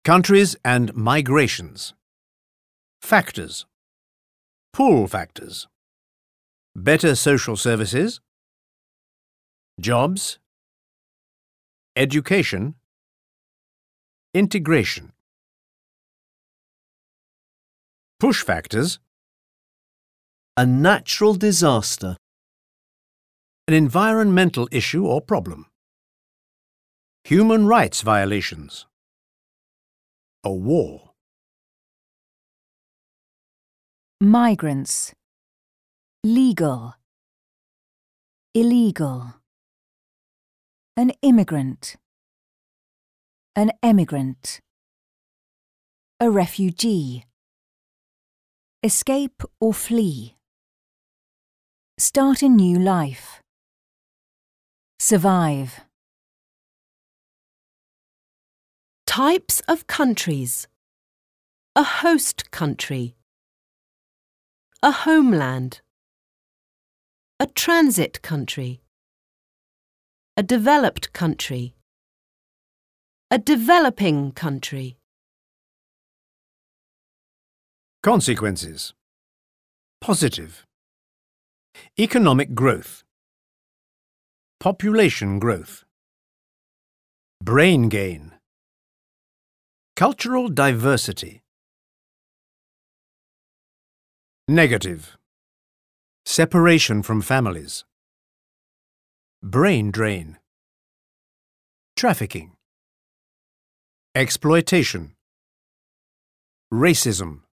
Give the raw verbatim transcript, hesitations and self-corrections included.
Countries and migrations. Factors. Pull factors. Better social services. Jobs. Education. Integration. Push factors. A natural disaster. An environmental issue or problem. Human rights violations. A war. Migrants. Legal. Illegal. An immigrant. An emigrant. A refugee. Escape or flee. Start a new life. Survive. Types of countries. A host country. A homeland. A transit country. A developed country. A developing country. Consequences. Positive. Economic growth. Population growth. Brain gain. Cultural diversity. Negative. Separation from families. Brain drain. Trafficking. Exploitation. Racism.